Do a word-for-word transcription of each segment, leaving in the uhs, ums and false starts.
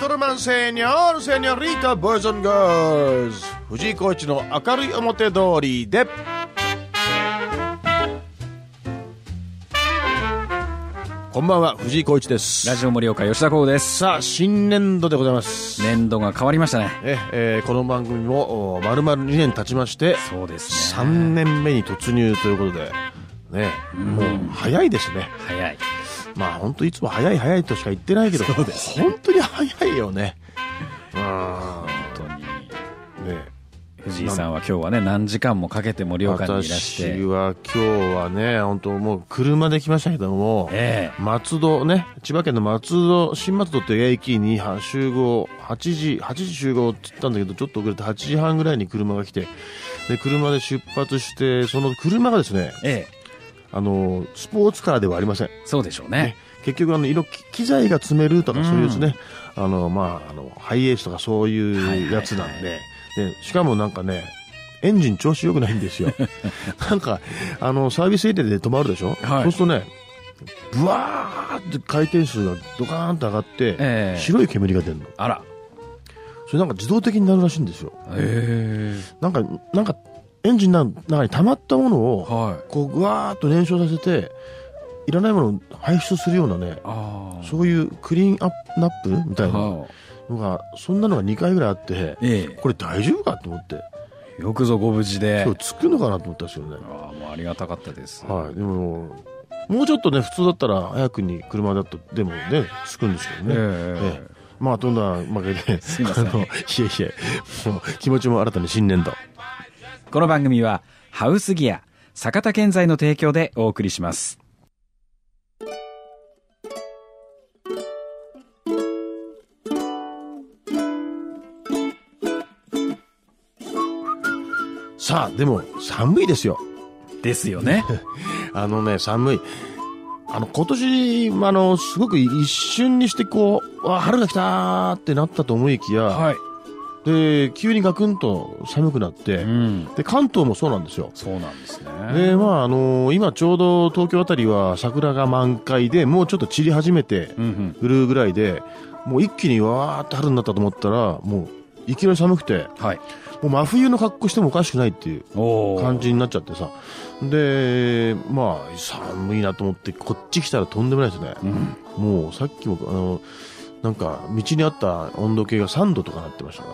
Gentlemen, Senor, Senorita, Boys and Girls 藤井浩一の明るい表通りでこんばんは、藤井浩一です。 ラジオ盛岡吉田光です。 さあ、新年度でございます。 年度が変わりましたね。 え、えー、この番組も丸々にねん経ちまして、 そうですね、 さんねんめに突入ということでね、もう早いですね。 早い。 まあ本当いつも早い早いとしか言ってないけど、 そうです、 ね、本当に早いよね。うん、 本当にね。 藤井さんは今日はね、何時間もかけて盛岡にいらして。 私は今日はね、本当もう車で来ましたけども、 ええ、 松戸ね、千葉県の松戸、新松戸っていう駅に集合、はちじ、はちじ集合って言ったんだけど、ちょっと遅れてはちじはんぐらいに車が来て、で、車で出発して、その車がですね、 ええ、 あの、スポーツカーではありません。 そうでしょうね。ね、 結局あの、色、機材が積めるとかそういうですね、うん、あの、まあ、あの、ハイエースとかそういうやつなんで、はいはいはい、で、しかもなんかね、エンジン調子良くないんですよ。なんか、あの、サービスエリアで止まるでしょ、はい、そうするとね、ブワーって回転数がドカーンと上がって、えー、白い煙が出るの。 あら。 それなんか自動的になるらしいんですよ。 へー。 なんか、なんか、エンジンの中に溜まったものを、はい、こう、ぐわーっと燃焼させて、いらないものを排出するようなね、あ、そういうクリーンアップナップみたいなのが、そんなのがにかいぐらいあって、えー、これ大丈夫かと思って。 よくぞご無事で。 今日着くのかなと思ったんですよね。 ああ、もうありがたかったです。 はい。でも、もうちょっとね、普通だったら早くに車だと、でもね、着くんですけどね。えーえー、まあ、どんなわけで、 すいません。 あの、いえいえ、もう気持ちも新たに新年度。 この番組は、ハウスギア、坂田建材の提供でお送りします。 さあ、でも寒いですよ。 ですよね。 あのね、寒い。あの、今年、あの、すごく一瞬にしてこう、あ、春が来たーってなったと思いきや、はい、で、急にガクンと寒くなって、うん、で、関東もそうなんですよ。 そうなんですね。 で、まあ、あのー、今ちょうど東京あたりは桜が満開で、もうちょっと散り始めてくるぐらいで、うんうん、もう一気にわーって春になったと思ったら、もういきなり寒くて、はい、もう真冬の格好してもおかしくないっていう感じになっちゃってさ。で、まあ、寒いなと思って、こっち来たらとんでもないですね。うん、もうさっきも、あの、なんか、道にあった温度計がさんどとかなってましたから、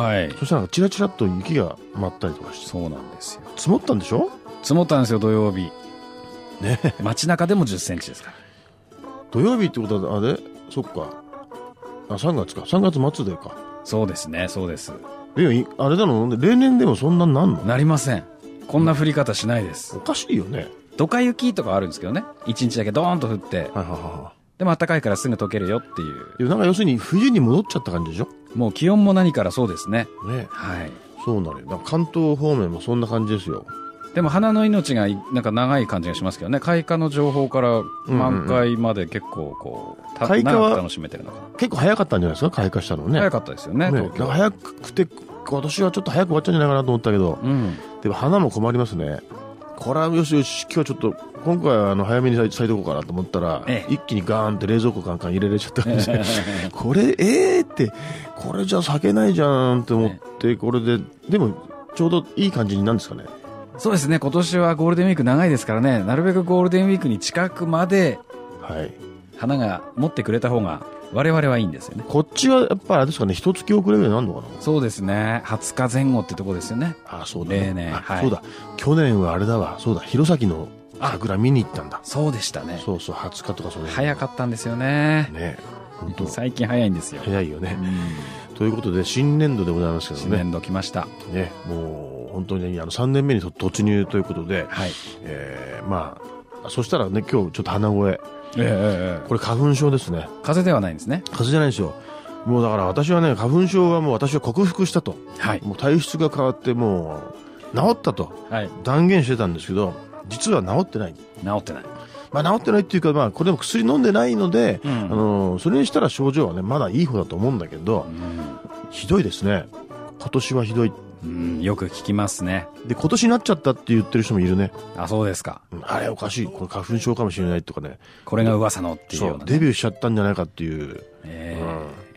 ね。はい。そしたら、チラチラっと雪が舞ったりとかして。 そうなんですよ。 積もったんでしょ？ 積もったんですよ、土曜日。 ね。 街中でもじゅっセンチですから。 土曜日ってことは、あれ？そっか。あ、さんがつか。さんがつ末でか。 そうですね、そうです。 いや、あれだの、例年でもそんなになんの？ なりません。こんな降り方しないです。 おかしいよね。 ドカ雪とかあるんですけどね。一日だけドーンと降って。はいはいはい。でも暖かいからすぐ溶けるよっていう。 いや、なんか要するに冬に戻っちゃった感じでしょ？ もう気温も何からそうですね。 ね。 はい。 そうなのよ。だから関東方面もそんな感じですよ。 でも花の命がなんか長い感じがしますけどね。開花の情報から満開まで結構こう、うんうん、開花は楽しめてるのかな。 結構早かったんじゃないですか、開花したのね。 早かったですよね。 ね、早くて今年はちょっと早く終わっちゃうんじゃないかなと思ったけど、うん、でも花も困りますね。これはよしよし、今日ちょっと今回はあの早めに咲いておこうかなと思ったら、ええ、一気にガーンって冷蔵庫カンカン入れられちゃったんでこれえーってこれじゃ咲けないじゃんって思って、これででもちょうどいい感じになるんですかね。 そうですね。今年はゴールデンウィーク長いですからね、なるべくゴールデンウィークに近くまで花が持ってくれた方が我々はいいんですよね。 こっちはやっぱりあれですかね、一月遅れぐらいになるのかな。 そうですね。はつかぜん後ってとこですよね。 ああ、そうだね。 例年、はい、 そうだ。去年はあれだわ。そうだ。弘前の桜見に行ったんだ。 そうでしたね。 そうそう。はつかとかそういう。 早かったんですよね。 ね。 本当。最近早いんですよ。 早いよね。ということで新年度でございますけどね。 新年度来ました。 ね。もう本当にあのさんねんめに突入ということで、はい。えー、まあそしたらね、今日ちょっと鼻声。ええー、これ花粉症ですね。 風邪ではないんですね。 風邪じゃないんですよ。もうだから私はね、花粉症はもう私は克服したと、はい、もう体質が変わってもう治ったと断言してたんですけど、実は治ってない。 治ってない。 まあ治ってないっていうか、まあこれでも薬飲んでないので、うん、あのそれにしたら症状はねまだいい方だと思うんだけど、うん、ひどいですね。今年はひどい。 うん、よく聞きますね。 で、今年になっちゃったって言ってる人もいるね。 あ、そうですか。 うん、あれおかしい。これ花粉症かもしれないとかね。 これが噂のっていうような、ね。 そう、デビューしちゃったんじゃないかっていう。えーうん、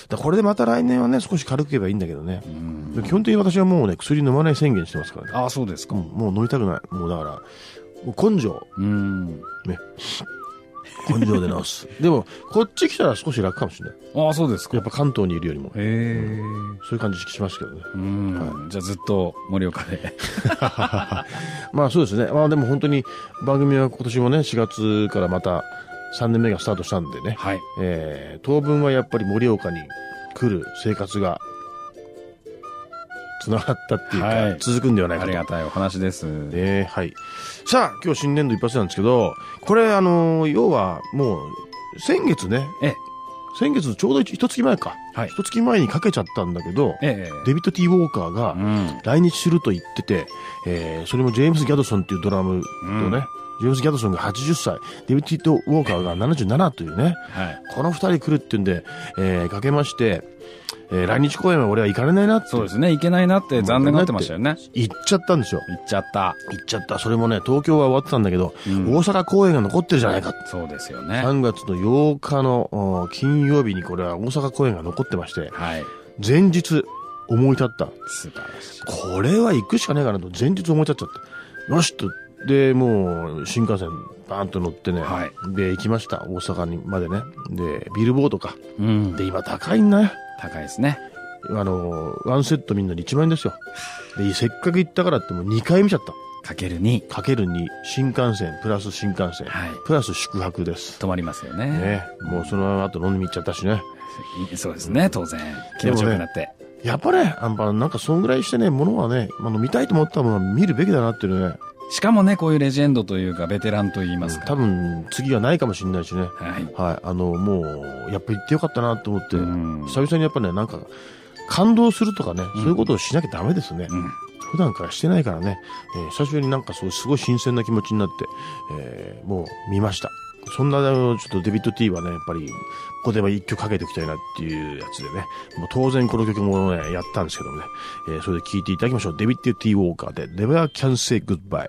だこれでまた来年はね少し軽くいけばいいんだけどね。うん、基本的に私はもうね薬飲まない宣言してますからね。 ああそうですか、 うん、もう飲みたくない。もうだからもう根性、うんね、根性で治す。でもこっち来たら少し楽かもしれない。 ああそうですか。 やっぱ関東にいるよりも。へえ、 そういう感じしますけどね。 うん、はい、じゃあずっと盛岡でまあそうですね。まあでも本当に番組は今年もねしがつからまたさんねんめがスタートしたんでね、はい、えー、当分はやっぱり盛岡に来る生活がつながったっていうか、はい、続くんではないかと。 ありがたいお話です、 ね、はい。さあ今日新年度一発なんですけど、これあの要はもう先月ね、え先月ちょうど一月前か、はい、一月前にかけちゃったんだけど、ええ、デビッド・T・ウォーカーが来日すると言ってて、うん、えー、それもジェームス・ギャドソンっていうドラムとね、うん、ジェームス・ギャドソンがはちじゅっさい、デビッド・ウォーカーがななじゅうななというね、はい、この二人来るっていうんで、えー、かけまして、えー、来日公演は俺は行かれないなって。そうですね、 行けないなって残念がってましたよね。 行っちゃったんですよ。 行っちゃった。 行っちゃった。それもね、東京は終わってたんだけど、うん、大阪公演が残ってるじゃないか。 そうですよね。 さんがつのようかの金曜日にこれは大阪公演が残ってまして、はい、前日思い立った。 素晴らしい。 これは行くしかねえかなと前日思い立っちゃって。よしと。で、もう新幹線バーンと乗ってね、はい、で行きました。大阪にまでね。で、ビルボードか。うん、で、今高いんだよ。 高いですね。 あの、ワンセットみんなでいちまんえんですよ。で、せっかく行ったからってもうにかい見ちゃった。 かけるに。 かけるに。新幹線、プラス新幹線、はい、プラス宿泊です。 泊まりますよね。 ね。もうその後飲みに行っちゃったしね。 そうですね、当然。気持ちよくなって。ね、 やっぱね、あんぱなんかそんぐらいしてね、ものはね、あの見たいと思ったものは見るべきだなっていうね。 しかもね、こういうレジェンドというか、ベテランと言いますか。 うん、多分、次はないかもしれないしね。はい。はい。あの、もう、やっぱ行ってよかったなと思って、久々にやっぱね、なんか、感動するとかね、そういうことをしなきゃダメですね。うん、普段からしてないからね、えー、久しぶりになんかそうすごい新鮮な気持ちになって、えー、もう見ました。そんな、ちょっとデビッド T はね、やっぱり、ここでは一曲かけておきたいなっていうやつでね、もう当然この曲もね、やったんですけどもね、えー、それで聴いていただきましょう。デビッド T ウォーカーで Never Can Say Goodbye。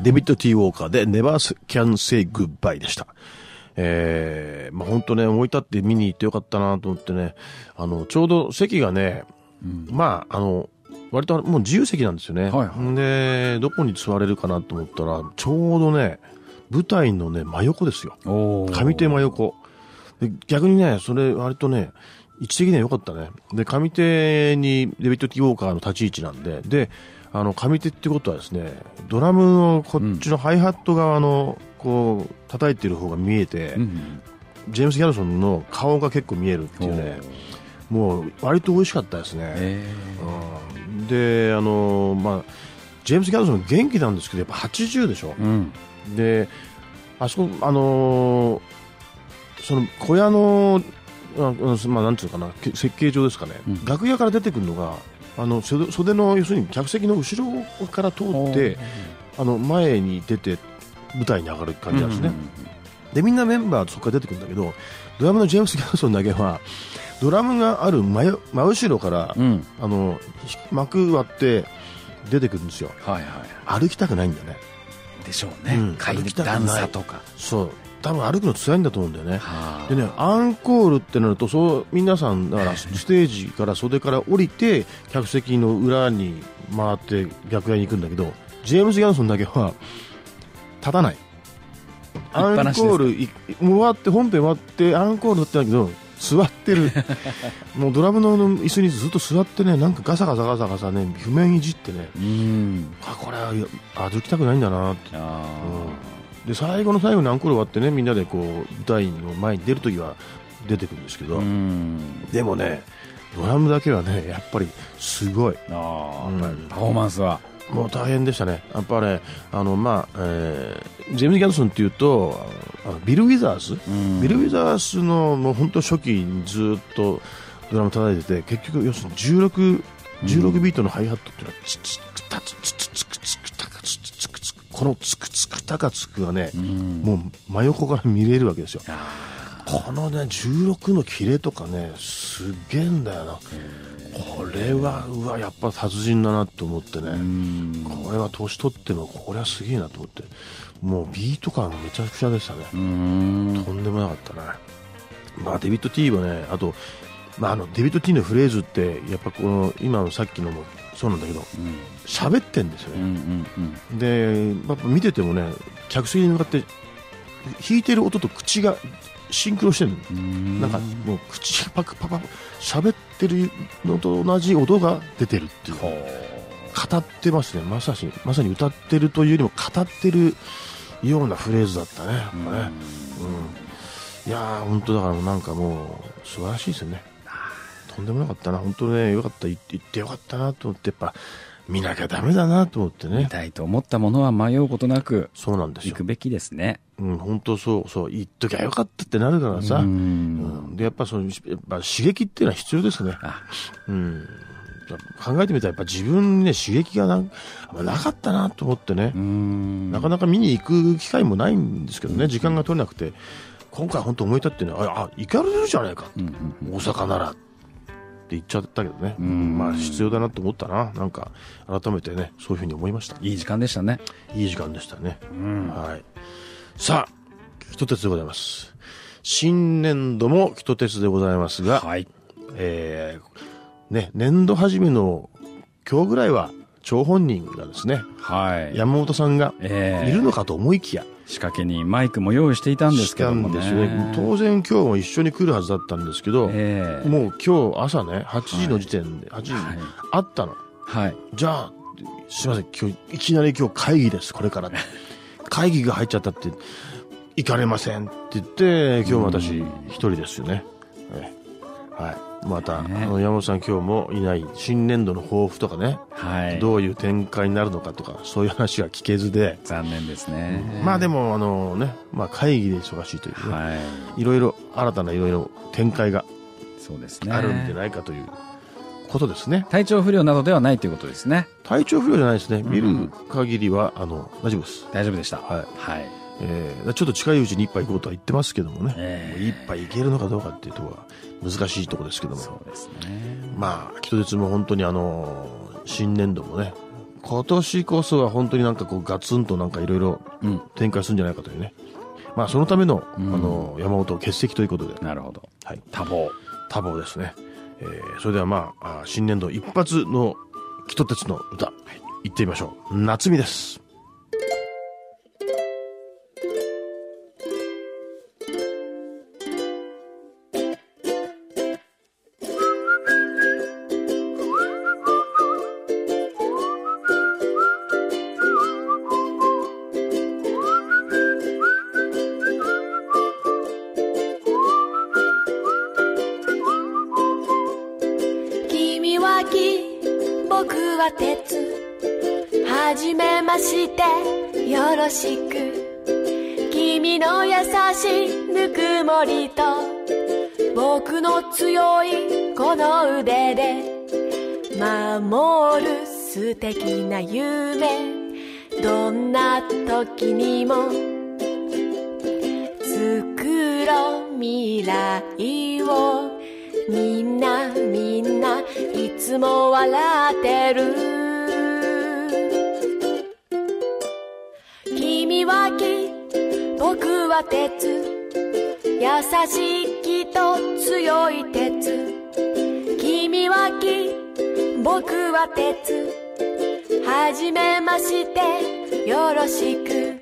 デビッド・ティー・ウォーカーで Never Can Say Goodbye でした。えー、まあ本当ね、思い立って見に行ってよかったなと思ってね、あの、ちょうど席がね、うん、まあ、あの、割ともう自由席なんですよね。はいはい、で、どこに座れるかなと思ったら、ちょうどね、舞台のね、真横ですよ。上手真横。で逆にね、それ割とね、位置的には良かったね。で、上手にデビッド・ティー・ウォーカーの立ち位置なんで、で、あの、上手ってことはですね、ドラムのこっちのハイハット側の、こう、叩いてる方が見えて、うん、ジェームス・ギャルソンの顔が結構見えるっていうね、もう割と美味しかったですね。うん、で、あの、まあ、ジェームス・ギャルソン元気なんですけど、やっぱはちじゅうでしょ。うん、で、あそこ、あのー、その小屋の、あまあ、なんていうかな、設計上ですかね、うん、楽屋から出てくるのが、あの袖、袖の、要するに客席の後ろから通って、あの、前に出て、舞台に上がる感じなんですね。うんうんうん、で、みんなメンバーそこから出てくるんだけど、ドラムのジェームス・ギャルソンだけは、ドラムがある真、真後ろから、うん、あの、幕割って出てくるんですよ。はいはい、歩きたくないんだよね。 でしょうね。うん、歩きたくない。段差とか。 そう。多分歩くの辛いんだと思うんだよね。でね、アンコールってなると、そう皆さんだからステージから袖から降りて客席の裏に回って楽屋に行くんだけど、ジェームス・ギャルソンだけは立たない。アンコール終わって本編終わってアンコールだったんだけど座ってる。もうドラムの椅子にずっと座ってね、なんかガサガサガサガサね、譜面いじってね、うんあこれは歩きたくないんだなって。あうん、で最後の最後にアンコール終わってね、みんなでこう舞台の前に出るときは出てくるんですけど、うんでもねドラムだけはねやっぱりすごい。 あ、うん、パフォーマンスはもう大変でしたね。やっぱね、あのまあ、えー、ジェームズ・ギャルソンっていうとあのビル・ウィザース、ビル・ウィザースのもう本当初期にずっとドラム叩いてて、結局要するにじゅうろく、じゅうろくビートのハイハットっていうのはチチクタツツツツクツクタカツツクツクこのツクツクタカツクがね、もう真横から見れるわけですよ。このねじゅうろくのキレとかねすげえんだよな。これはうわやっぱ達人だなと思ってね、これは年取ってもこれはすげえなと思って、もうビート感がめちゃくちゃでしたね。とんでもなかったね。まあデビッド・ティーはね、あと、まあ、あのデビッド・ティーのフレーズってやっぱこの今のさっきのもそうなんだけど喋、うん、ってんですよね、うんうんうん、でやっぱ見ててもね客席に向かって弾いてる音と口がシンクロしてるの。なんかもう口がパクパク喋ってるのと同じ音が出てるっていう、語ってますね。まさしまさに歌ってるというよりも語ってるようなフレーズだったね、やっぱね。うん、いやー本当だからなんかもう素晴らしいですよね。とんでもなかったな、本当ね、よかった、行ってよかったなと思って、やっぱ見なきゃダメだなと思ってね。 見たいと思ったものは迷うことなく、 そうなんですよ。 行くべきですね。 うん、本当そうそう、行っときゃよかったってなるからさ。うん、うん、でやっぱそのやっぱ刺激っていうのは必要ですね。あうん、考えてみたらやっぱ自分にね刺激が な, なかったなと思ってね。うんなかなか見に行く機会もないんですけどね、時間が取れなくて、今回本当思い立ってね、ああ行かれるじゃないか、うんうん、大阪なら。って言っちゃったけどね、うんまあ必要だなと思ったな。なんか改めてねそういうふうに思いました。 いい時間でしたね。 いい時間でしたね、うんはい、さあひと鉄でございます。新年度もひと鉄でございますが、はいえーね、年度初めの今日ぐらいは張本人がですね、はい、山本さんがいるのかと思いきや、えー仕掛けにマイクも用意していたんですけどもね。 したんですね。当然今日も一緒に来るはずだったんですけど、えー、もう今日朝ねはちじの時点で、はい、はちじに会ったの、はい、じゃあすいません今日いきなり今日会議ですこれから会議が入っちゃったって行かれませんって言って今日私一人ですよね、はいまた、ね、あの山本さん今日もいない。新年度の抱負とかね、はい、どういう展開になるのかとかそういう話は聞けずで残念ですね、 うん、まあでもあのね、まあ、会議で忙しいというね、はい、いろいろ新たないろいろ展開がそうですねあるんじゃないかということですね。 体調不良などではないということですね。 体調不良じゃないですね。見る限りは、うん、あの大丈夫です。 大丈夫でした。 はい、はいえー、ちょっと近いうちに一杯行こうとは言ってますけどもね、えー、もう一杯行けるのかどうかっていうところは難しいところですけども、 そうですね。 まあ人鉄も本当にあの新年度もね今年こそは本当になんかこうガツンとなんかいろいろ展開するんじゃないかというね。まあそのための、うん、あの山本欠席ということで。 なるほど。 はい。 多忙。 多忙ですね。えー、それではまあ新年度一発のキト鉄の歌、はい、行ってみましょう。夏美です。 僕は鉄、はじめましてよろしく。君の優しいぬくもりと僕の強いこの腕で守る素敵な夢、どんな時にも作ろう未来を。みんなみんないつも笑ってる。君は木、僕は鉄、優しい木と強い鉄。君は木、僕は鉄、はじめましてよろしく。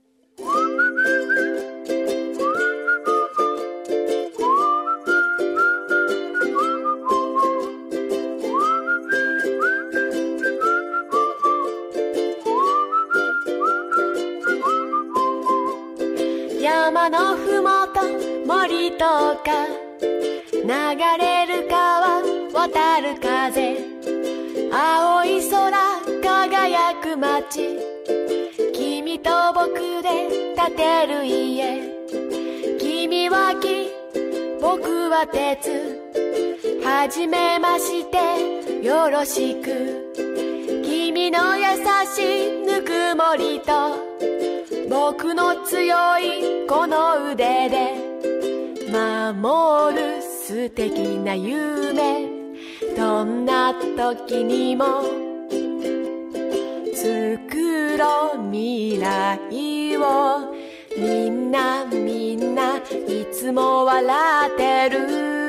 山のふもと森とか流れる川渡る風、青い空輝く街、君と僕で建てる家。君は木、僕は鉄、はじめましてよろしく。君の優しいぬくもりと僕の強いこの腕で守る素敵な夢、どんな時にも作ろう未来を。みんなみんないつも笑ってる。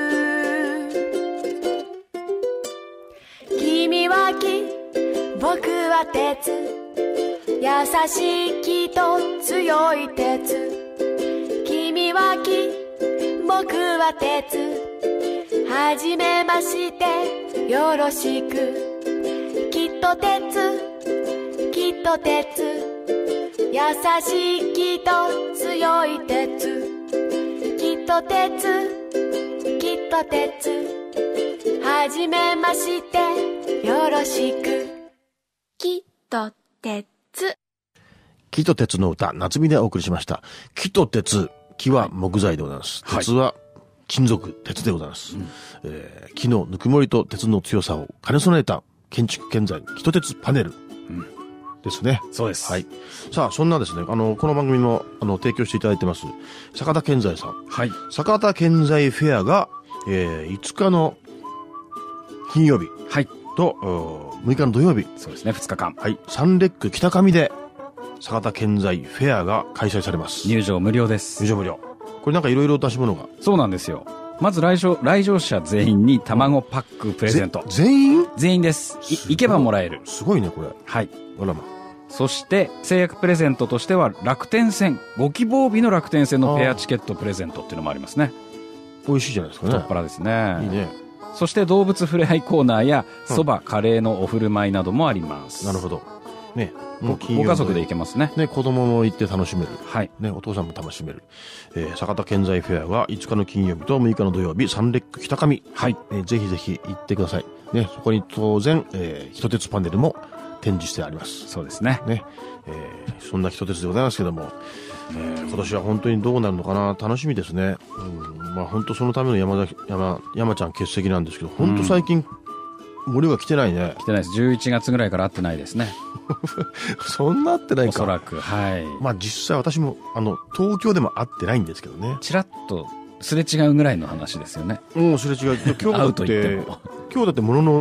君は木、僕は鉄、優しい木と強い鉄。君は木、僕は鉄、はじめましてよろしく。きっと鉄、きっと鉄、優しい木と強い鉄。きっと鉄、きっと鉄、はじめましてよろしく。きっと鉄。 木と鉄の歌、夏美でお送りしました。木と鉄、木は木材でございます。はい、鉄は金属、鉄でございます。うん、えー、木のぬくもりと鉄の強さを兼ね備えた建築建材、木と鉄パネル。うんですね。 そうです。 はい。さあ、そんなですね、あの、この番組の、あの、提供していただいてます、坂田建材さん。 はい。 坂田建材フェアが、えー、いつかの金曜日。 はい。 と、むいかの土曜日。 そうですね、ふつかかん。 はい。サンレック北上で、坂田建材フェアが開催されます。 入場無料です。 入場無料。これなんかいろいろ出し物が。 そうなんですよ。まず来場、来場者全員に卵パックプレゼント。 全員全員です。い、行けばもらえる。 すごいね、これ。 はい。 あらま。 そして制約プレゼントとしては楽天線、ご希望日の楽天線のペアチケットプレゼントっていうのもありますね。 美味しいじゃないですかね。 太っ腹ですね。 いいね。 そして動物ふれあいコーナーやそば、うん、カレーのお振る舞いなどもあります。 なるほど。ね、 ご家族で行けますね。 ね、子供も行って楽しめる。 はい。 ね、お父さんも楽しめる。えー、坂田建材フェアはいつかの金曜日とむいかの土曜日、サンレック北上。 はい。 えー、ぜひぜひ行ってください。ね、そこに当然、えー、一鉄パネルも展示してあります。 そうですね。 ね、えー、そんな一鉄でございますけども、えー、今年は本当にどうなるのかな、楽しみですね。うん、まあ本当そのための山田、山、山ちゃん欠席なんですけど、本当最近、うん、森が来てないね。 来てないです。じゅういちがつぐらいから会ってないですね。 そんな会ってないか。おそらく、はい。 まあ実際私も、あの、東京でも会ってないんですけどね。 ちらっと、すれ違うぐらいの話ですよね。 うん、すれ違う。今日だって、今日だってものの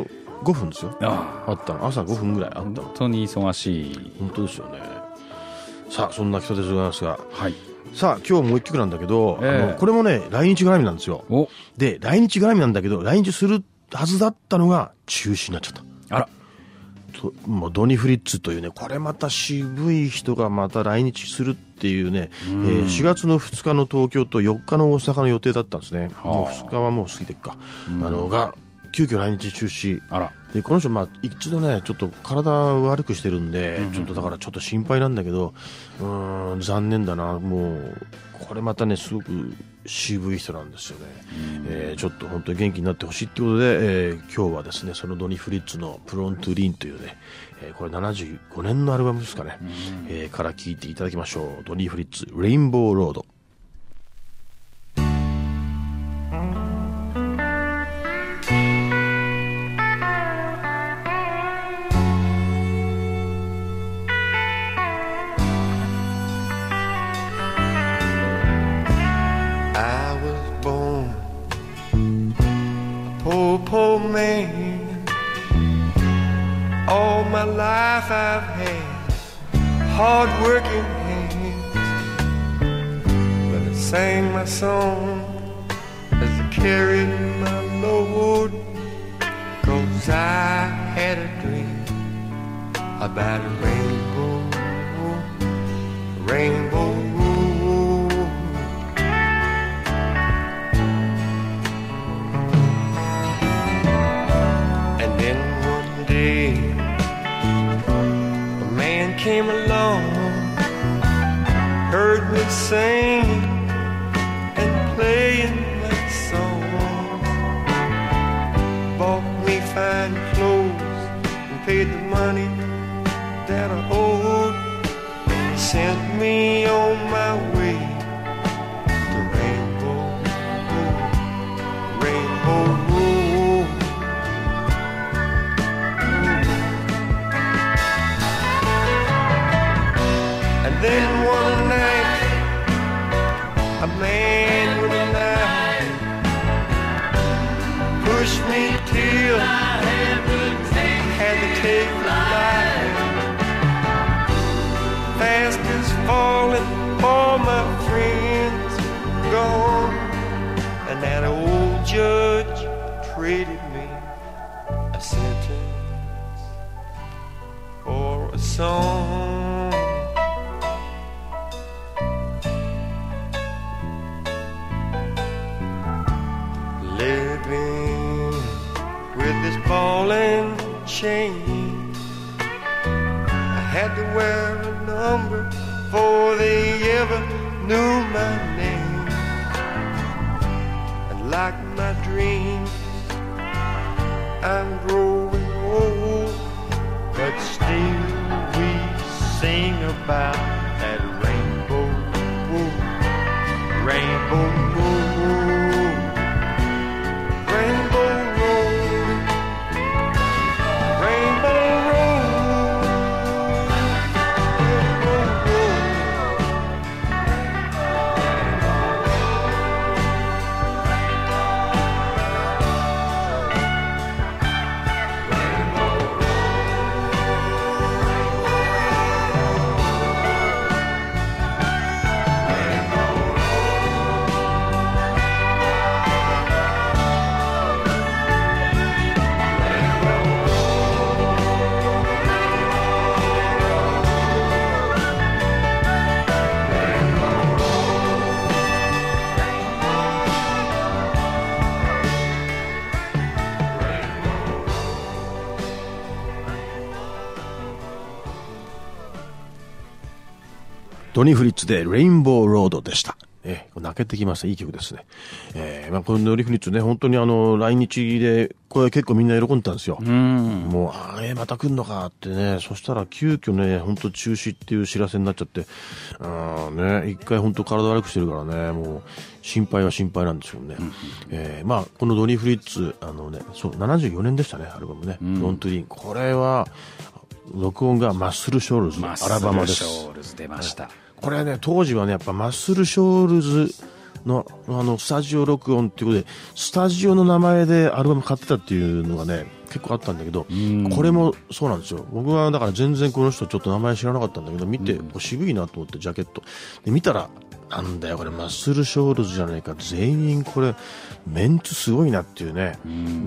ごふんですよ。ああったの。朝ごふんぐらいあったの。 本当に忙しい。 本当ですよね。さあ、そんな人でございますが。 はい。 さあ、今日もう一曲なんだけど、 えー、 あのこれもね、来日絡みなんですよ。 おで、来日絡みなんだけど、来日するはずだったのが中止になっちゃった。 あら。 もうドニ・フリッツというね、これまた渋い人がまた来日するっていうね、えー、しがつのふつかの東京とよっかの大阪の予定だったんですね。もうふつかはもう過ぎてっか。あの、が、急遽来日中止。 あら。 で、この人、まあ、一度ね、ちょっと体悪くしてるんで、うんうん、ちょっとだからちょっと心配なんだけど、うーん、残念だな。もう、これまたね、すごく渋い人なんですよね。えー、ちょっと本当に元気になってほしいってことで、えー、今日はですね、そのドニ・フリッツのプロントゥリンというね、えー、これななじゅうごねんのアルバムですかね、えー、から聴いていただきましょう。ドニ・フリッツ、レインボーロード。 Poor man, all my life I've had hard-working hands, but I sang my song as I carried my load, 'cause I had a dream about a rainbow, rainbow road. And then one day a man came along, heard me sing and playing my song, bought me fine clothes and paid the money that I owed, sent me on my way to Rainbow Road, Rainbow Road. And then one night a man with a knife pushed me till I had to take the life. Fast as falling, all my friends gone, and that old judge traded me a sentence for a song. Living with this ball and chain, I had to wear a number before they ever knew my name. And like my dreams, I'm growing old, but still we sing about that rainbow road, rainbow road, rainbow road, rainbow road. ドニ・フリッツでレインボーロードでした。えー、泣けてきました。いい曲ですね。えー、まあ、このドニ・フリッツね、本当にあの、来日で、これ結構みんな喜んでたんですよ。うん。もう、あえー、また来んのかってね、そしたら急遽ね、本当中止っていう知らせになっちゃって、あね、一回本当体悪くしてるからね、もう、心配は心配なんですよね。うん、えー、まあ、このドニ・フリッツ、あのね、そう、ななじゅうよねんでしたね、アルバムね。うん、フロントリン。これは、録音がマッスル・ショールズ、アラバマです。 マッスル・ショールズ出ました。 これはね、当時はね、やっぱマッスル・ショールズの、あの、スタジオ録音っていうことで、スタジオの名前でアルバム買ってたっていうのがね、結構あったんだけど、これもそうなんですよ。僕はだから全然この人ちょっと名前知らなかったんだけど、見て、うん、渋いなと思ってジャケット。で、見たら、なんだよこれマッスルショールズじゃないか、全員これメンツすごいなっていうね、うん、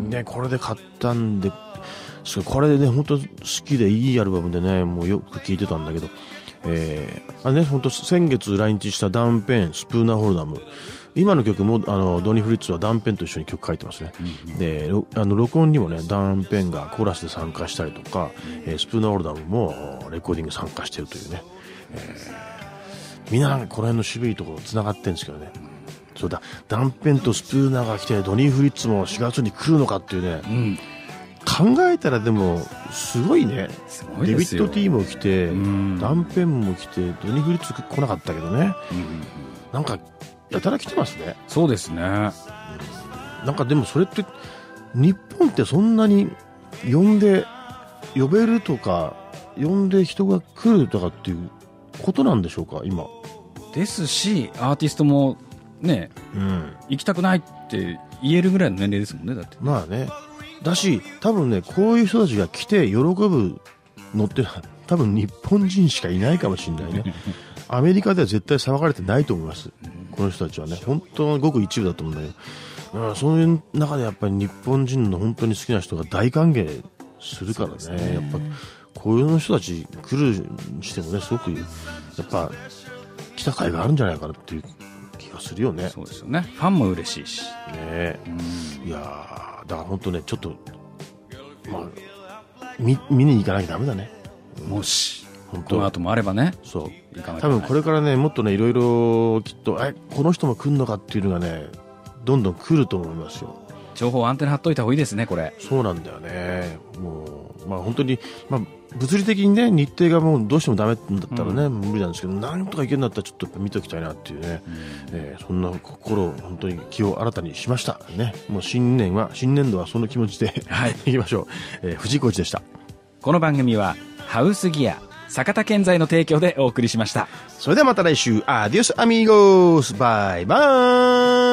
ね、これで買ったんで、これでね本当好きでいいアルバムでね、もうよく聴いてたんだけど、えー、あれね、本当先月来日したダンペン、スプーナーホルダム、今の曲もあのドニー・フリッツはダンペンと一緒に曲書いてますね、うんうん、であの録音にもねダンペンがコーラスで参加したりとか、えー、スプーナーホルダムもレコーディング参加しているというね、えー、みんななんかこの辺の渋いところつながってるんですけどね、そうだ、ダンペンとスプーナーが来てドニー・フリッツもしがつに来るのかっていうね、うん、考えたらでもすごいね、 すごいですよ。 デビッド・ティーも来て、うん、ダンペンも来て、ドニー・フリッツ来なかったけどね、うん、なんかやたら来てますね。 そうですね、うん、 なんかでもそれって日本ってそんなに呼んで呼べるとか呼んで人が来るとかっていうことなんでしょうか今。 ですし、アーティストもね、うん、行きたくないって言えるぐらいの年齢ですもんね。だってまあね、だし多分ね、こういう人たちが来て喜ぶのって多分日本人しかいないかもしれないねアメリカでは絶対騒がれてないと思います、この人たちはね。本当のごく一部だと思うんだけど、うん、そういう中でやっぱり日本人の本当に好きな人が大歓迎するから ね, ねやっぱこういう人たち来るにしてもね、すごくやっぱ来た甲斐があるんじゃないかなっていう気がするよね。 そうですよね、ファンも嬉しいしね。いやだから本当ね、ちょっとまあ 見, 見に行かなきゃダメだね、 もしこの後もあればね。 そう、多分これからね、もっとね、いろいろきっとえこの人も来るのかっていうのがね、どんどん来ると思いますよ。 情報アンテナ張っといた方がいいですね、これ。 そうなんだよね。もうまあ本当に、まあ、物理的にね日程がもうどうしてもダメだったらね、うん、無理なんですけど、なんとか行けるんだったらちょっとやっぱ見ておきたいなっていうね、うん、えー、そんな心を本当に気を新たにしましたね。もう新年は新年度はその気持ちで、はい、いきましょう。えー、藤井浩一でした。 この番組はハウスギア坂田建材の提供でお送りしました。 それではまた来週、アディオスアミーゴス、バイバーイ。